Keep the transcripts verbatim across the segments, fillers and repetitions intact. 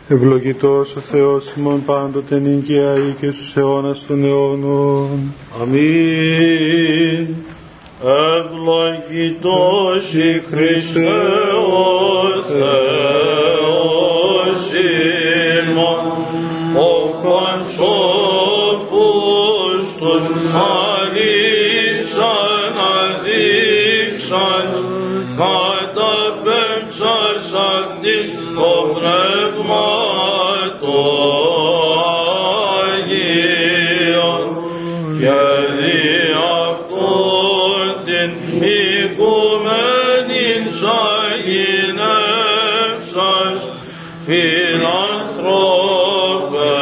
Ευλογητός ο Θεός ημών πάντοτε νυν και αεί και στους αιώνας των αιώνων. Αμήν. Ευλογητός η Χριστέ ο Θεός ημών, ο πανσόφους τους χαρίσαν αδείξαν, καταπέμψας αυτής το πνεύμα το Άγιον και δι' αυτόν την οικουμένην σαγηνεύσας φιλάνθρωπε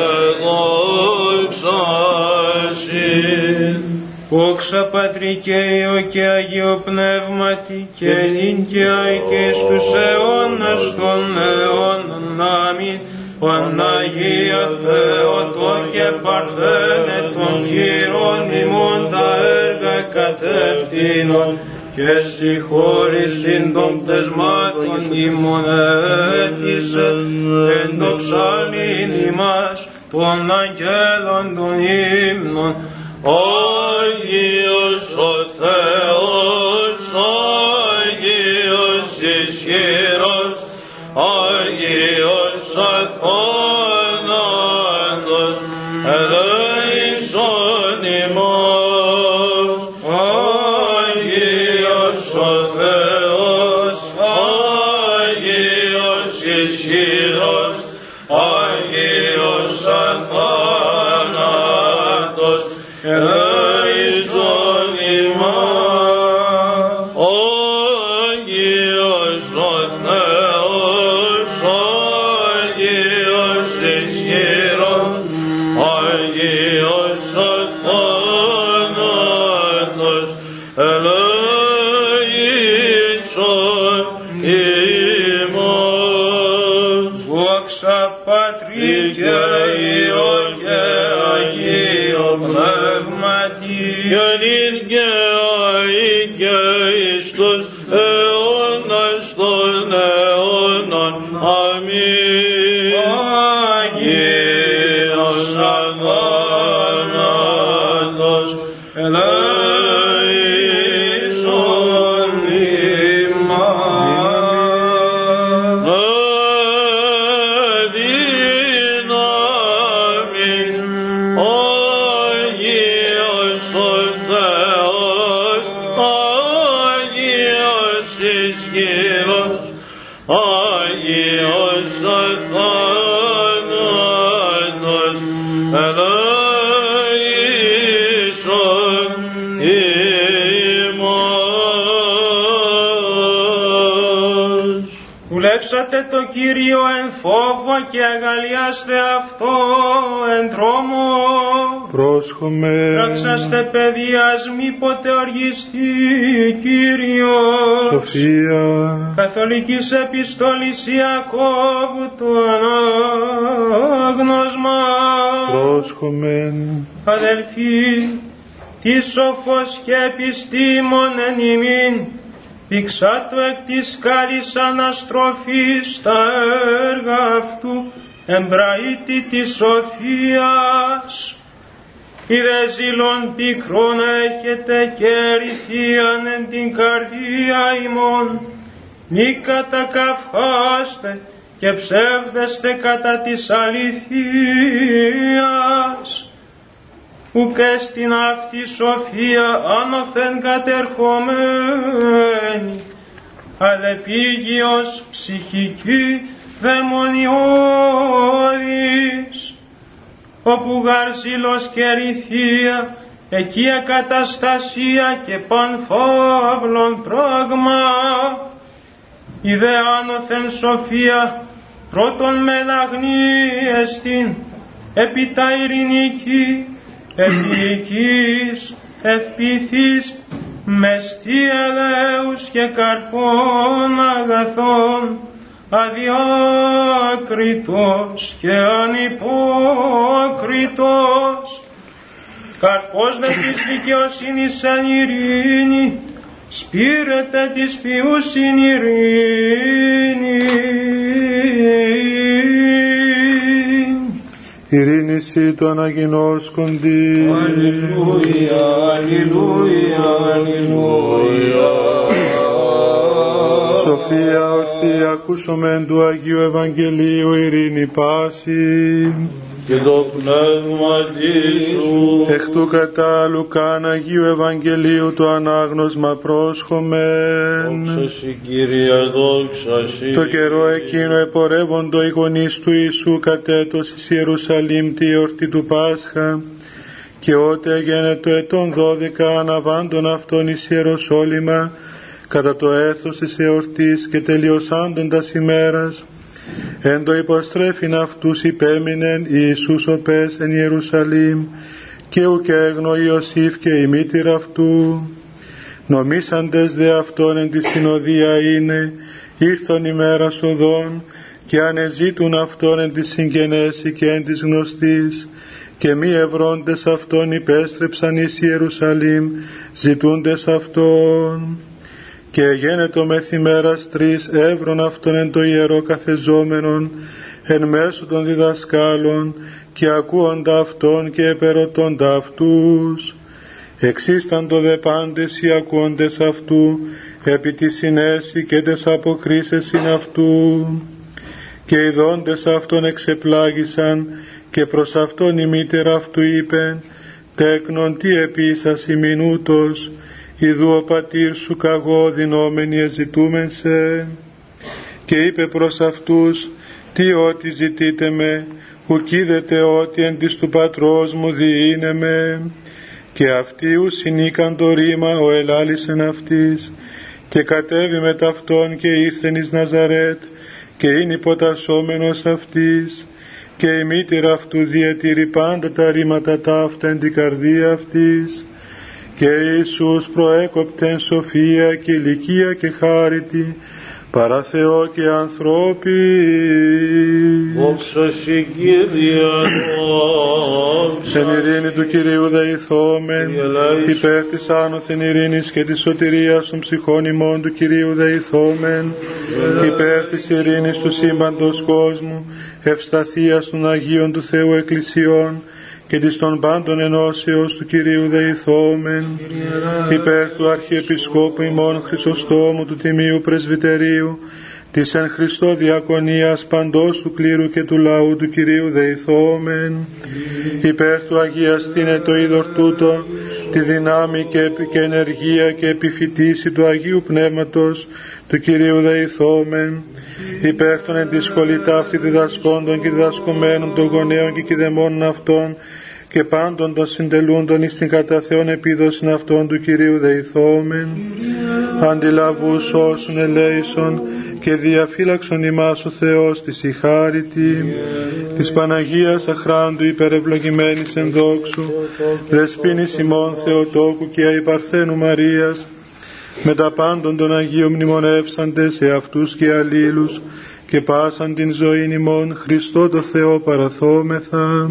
δόξα συν. Δόξα Πατρί και Υιό και Αγίο Πνεύματι και νυν και αεί και εις τους αιώνας των αιώνων. Αμήν. Παναγία Θεότο και Παρθένε των χειρών ημών τα έργα κατευθύνων και συγχώρησιν των πτεσμάτων ημών αίτησε εν το ψαλμήν ημάς των αγγέλων των ύμνων. Άγιος ο Θεός, Άγιος ισχυρός, Άγιος αθάνατος, ελέησον ημάς. Άγιος ο Θεός, Άγιος ισχυρός, Άγιος αθάνατος, ελέησον ημάς. Άγιος ο Θεός, Άγιος ισχυρός, Άγιος αθάνατος, ελέησον ημάς. Δόξα Πατρί και Υιό και Αγίο Πνεύματι και νυν και αεί και εις τους αιώνας των αιώνων. Αμήν. Άγιος αθάνατος, ελέησον ημάς. Αδύναμης, Άγιος ο Θεός, Άγιος ισχυρός, Άγιος αθάνατος, ελέησον ημάς. Δουλέψατε το Κύριο εν φόβο και αγαλιάστε αυτό εν δρόμο. Πρόσχομαι Πράξαστε παιδείας μήποτε οργιστεί Κύριος. Σοφία Καθολικής επιστολής Ιακώβου το ανάγνωσμα. πρόσχομεν Αδελφοί, τι σοφός και επιστήμον εν ημίν, δείξατο εκ της καλής αναστροφής τα έργα αυτού, εμπραήτη της σοφίας. Ιδε ζήλων πικρών έχετε και ερηθίαν εν την καρδία ημών, μη κατακαυχάστε και ψεύδεστε κατά της αληθείας. Ουκ εστιν αυτή σοφία άνωθεν κατερχομένη, αλλά επίγειος ψυχική δαιμονιώδης, όπου γαρζήλος και ρηθεία, εκεί ακαταστασία και πανφαύλων πράγμα. Η δε άνωθεν σοφία πρώτον μελαγνή εστιν, έπειτα ειρηνική, επίοικης, ευπηθής, μεστή ελέους και καρπών αγαθών, αδιάκριτος και ανυπόκριτος. Καρπός δε της δικαιοσύνης εν ειρήνη, σπείρεται της ποιούσιν ειρήνη. ειρήνηση το αναγινώσκοντι. Αλληλούια, αλληλούια, αλληλούια. Σοφία ορθή ακούσομεν του Αγίου Ευαγγελίου, ειρήνη πάση. Και το πνεύμα Σου. Εκ του κατά Λουκάν Αγίου Ευαγγελίου το ανάγνωσμα πρόσχομεν. Δόξα Συ, Κύριε, δόξα Συ. Το καιρό εκείνο επορεύοντο οι γονείς του Ιησού κατέτος εις Ιερουσαλήμ τη εορτή του Πάσχα, και ότε έγινε το ετών δώδεκα αναβάντων αυτών εις Ιεροσόλυμα κατά το έθος της εορτής, και τελειωσάντων τας ημέρας εν το υποστρέφειν αυτούς υπέμεινεν Ιησούς ο πες εν Ιερουσαλήμ, και ουκ έγνω Ιωσήφ και η μήτηρα αυτού. Νομίσαντες δε αυτόν εν τη συνοδεία είναι ήρθον ημέρας οδών, και ανεζήτουν αυτόν εν τη συγγενέση και εν της γνωστής, και μη ευρώντες αυτόν υπέστρεψαν εις Ιερουσαλήμ ζητούντες αυτόν. Και γένετο μεθημέρας τρεις έβρον αυτόν εν το ιερό καθεζόμενον εν μέσω των διδασκάλων, και ακούοντα αυτόν και επερωτώντα αυτούς. Εξίσταντο δε πάντες οι ακούοντες αυτού επί τη συνέση και τες αποκρίσεσιν αυτού. Και οι δόντες αυτόν εξεπλάγησαν, και προς αυτόν η μήτερα αυτού είπεν, τέκνον τι επίσας ημιν ούτως, ιδού ο πατήρ σου καγώ δεινόμενοι εζητούμεν σε. Και είπε προς αυτούς, τι ότι ζητείτε με, ουκ είδετε ότι εν της του πατρός μου διήνε με. Και αυτοί ου συνήκαν το ρήμα ο ελάλησεν αυτής, και κατέβη με ταυτόν και ήρθεν εις Ναζαρέτ, και είναι υποτασσόμενος αυτής. Και η μήτηρα αυτού διατηρεί πάντα τα ρήματα ταύτα εν την καρδία αυτής. Και Ιησούς προέκοπτεν σοφία και ηλικία και χάριτη, παρά Θεό και ανθρώποι. Δόξα Συ, Κύριε, δόξα. Εν ειρήνη του Κυρίου δεηθόμεν, υπέρ της άνωθεν ειρήνης και της σωτηρίας των ψυχών ημών του Κυρίου δεηθόμεν, υπέρ της ειρήνης του σύμπαντος κόσμου, ευσταθίας των Αγίων του Θεού Εκκλησιών και της των πάντων ενώσεως του Κυρίου δεηθόμεν, υπέρ του Αρχιεπισκόπου ημών Χρυσοστόμου του Τιμίου Πρεσβυτερίου, της εν Χριστώ διακονίας παντός του κλήρου και του λαού του Κυρίου δεηθόμεν, υπέρ του αγιαστήνε το είδωρ τούτο, τη δυνάμει και, και ενεργία και επιφυτίση του Αγίου Πνεύματος του Κυρίου δεηθόμεν, υπέρ των εν τη σχολή ταύτη διδασκόντων και διδασκομένων των γονέων και κηδεμόνων αυτών, και πάντων των συντελούντων εις την κατά Θεόν επίδοσιν αυτών του Κυρίου δεηθόμεν, αντιλαβούς όσων ελέησον και διαφύλαξον ημάς ο Θεός της η χάριτη, της Παναγίας αχράντου υπερευλογημένης εν δόξου, δεσποίνης ημών Θεοτόκου και αϊπαρθένου Μαρίας, με τα πάντων των Αγίων μνημονεύσαντες σε αυτούς και αλλήλους, και πάσαν την ζωήν ημών Χριστό το Θεό παραθόμεθα,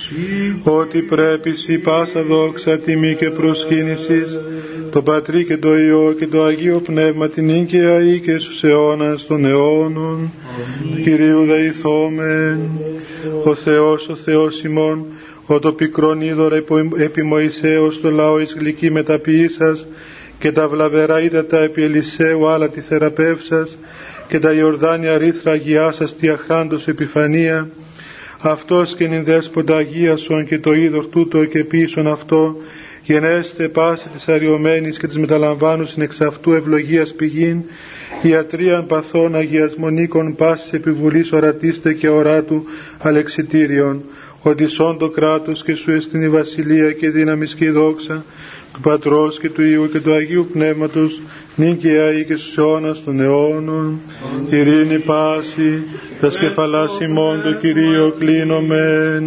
ότι πρέπει σοι πάσα δόξα, τιμή και προσκύνησης το Πατρί και το Υιό και το Αγίο Πνεύμα την ίκαια ή και στους αιώνας των αιώνων. Κυρίου δεηθόμεν. Ο Θεός, ο Θεός ημών, ο το πικρόν είδωρα επί Μωυσέως το λαό εις γλυκή μεταποιήσας, και τα βλαβερά ύδατα επί Ελισαίου άλλα τη θεραπεύσας, και τα Ιορδάνια ρήθρα αγιάσας τη αχράντος επιφανία, αυτός και νυν δέσποτα αγίασον, και το είδωρ τούτο και πίσον αυτό, γενέστε πάση της αριωμένης και της μεταλαμβάνουσιν εξ αυτού ευλογίας πηγήν, ιατρίαν παθών αγιασμονίκων πάσης επιβουλής ορατίστε και οράτου αλεξιτήριον, ότι σών το κράτος και σου εστιν η βασιλεία και δύναμις και η δόξα του Πατρός και του Υιού και του Αγίου Πνεύματος, νυν και αεί και στους αιώνας των αιώνων. Ειρήνη πάση, τας κεφαλάς ημών το Κυρίο κλείνομεν.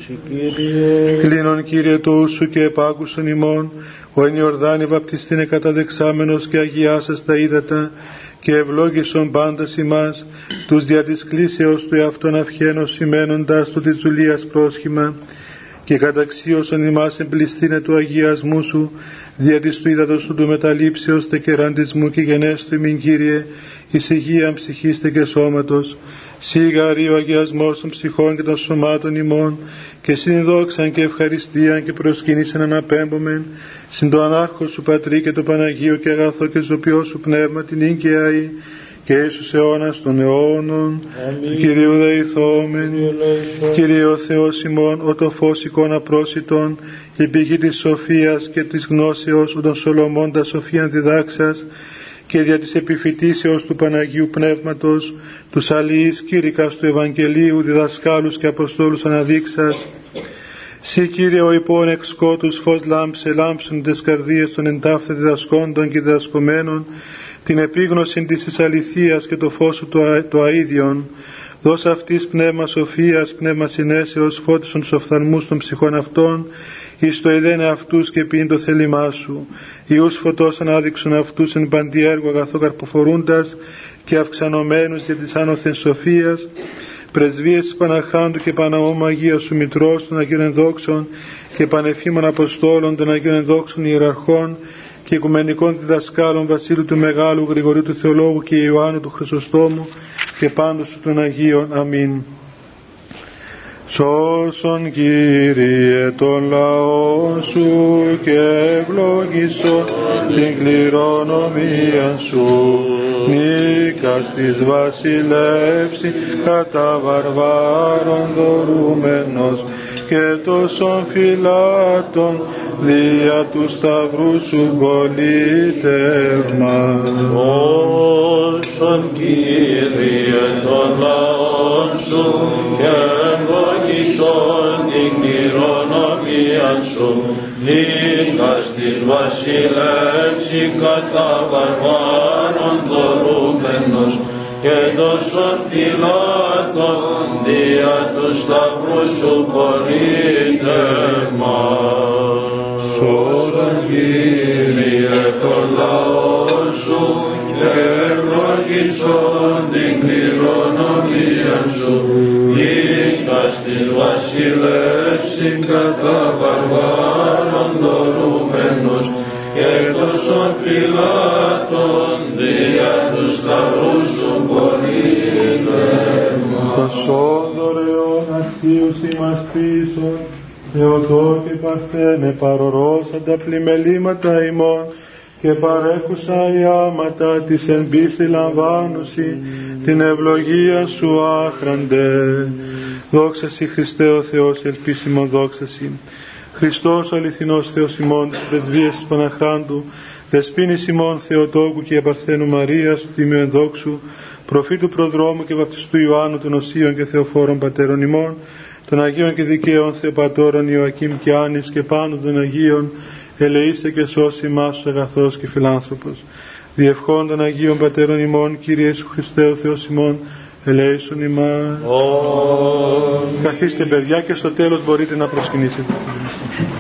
Κλείνον Κύριε το ου σου και επάκουσον ημών, ο εν Ιορδάνη βαπτιστήνε καταδεξάμενος και αγιάσας τα ύδατα, και ευλόγησον πάντας ημάς, τους δια της κλήσεως του εαυτόν αυχαίνος σημαίνοντας του της δουλείας πρόσχημα, και καταξίωσον ημάς εμπληστήνε του αγιασμού σου, δια της του ύδατος σου του μεταλήψεως τε κεραντισμού και γενέστου ημίν Κύριε, εις υγείαν ψυχήστε και σώματος, σιγαρή ο αγιασμός των ψυχών και των σωμάτων ημών, και συνδόξαν και ευχαριστίαν και προσκύνησαν αναπέμπομεν, συν το ανάρχο σου Πατρί και το Παναγίο και αγαθό και ζωπιό σου πνεύμα την ίγκαιαη, και Ιησούς αιώνας των αιώνων, του Κυρίου δεηθόμεν. Κύριε ο Θεός ημών, ο το φως εικόνα πρόσιτον, η πηγή της σοφίας και της γνώσεως, ο τον Σολομώντα σοφίαν διδάξας, και δια της επιφυτίσεως του Παναγίου Πνεύματος, τους αλληλείς κήρυκας του Ευαγγελίου, διδασκάλους και Αποστόλους αναδείξας, Συ Κύριε ο υπόν εξ σκότους φως λάμψε, λάμψουν τες καρδίες των εντάφθε διδασκόντων και διδασκομένων, την επίγνωση της αληθείας και το φως σου το αΐδιον. Δώσ' αυτής πνεύμα σοφίας, πνεύμα συνέσεως, φώτισον τους οφθαλμούς των ψυχών αυτών, εις το ειδένε αυτούς και ποιήν το θέλημά σου. Ιούς φωτός ανάδειξον αυτούς εν παντή έργο αγαθό καρποφορούντας και αυξανωμένους για της άνωθεν σοφίας, πρεσβείες της Παναχάντου και Παναώμα Αγία σου Μητρός των Αγίων Ενδόξων και πανεφήμων Αποστόλων των Αγίων Ενδόξων Ιεραρχών και οικουμενικών διδασκάλων Βασίλου του Μεγάλου, Γρηγορίου του Θεολόγου και Ιωάννου του Χρυσοστόμου και πάντως του των Αγίων. Αμήν. Σώσον Κύριε τον λαό σου και ευλογήσον την κληρονομία σου, νίκας της βασιλεύση κατά βαρβάρων δωρούμενος και τόσων φυλάτων δια του σταυρού σου πολίτευμα. Σώσον Κύριε τον λαό σου και ευλογήσον την κληρονομία σου, νίκας της βασιλεύση κατά βαρβάρων δωρούμενος και τόσων φυλάτων δια του σταυρού σου πολίτευμα. Σώσον Κύριε τον λαό σου και ευλογήσον την κληρονομία σου, νίκας της βασιλεύση κατά βαρβάρων δωρούμενος και τόσων φυλάτων δια του σταυρού σου πολίτευμα. Πασόδωρεον αξίους ημαστήσων, Θεοτό και Παρθένε παρορώσαν τα πλημελήματα ημών και παρέχουσα οι άματα της εν πίστη λαμβάνουσι την ευλογία σου άχραντε. Δόξα σοι Χριστέ ο Θεός, ελπίσιμον δόξα σοι. Χριστός ο αληθινός Θεός ημών, της πρεσβείας της Παναχάντου, δεσποίνης ημών Θεοτόκου και Παρθένου Μαρίας, του Τιμίου Ενδόξου, προφήτου προδρόμου και βαπτιστού Ιωάννου των Οσίων και Θεοφόρων Πατέρων ημών, των Αγίων και Δικαίων Θεοπατώρων Ιωακήμ και Άννης και πάνω των Αγίων, ελεήστε και σώσει μας ο αγαθός και φιλάνθρωπος. Διευχών των Αγίων Πατέρων ημών, Κύριε Ιησού Χριστέ ο Θεός ημών, ελέησον ημάς. Oh. Καθίστε παιδιά και στο τέλος μπορείτε να προσκυνήσετε.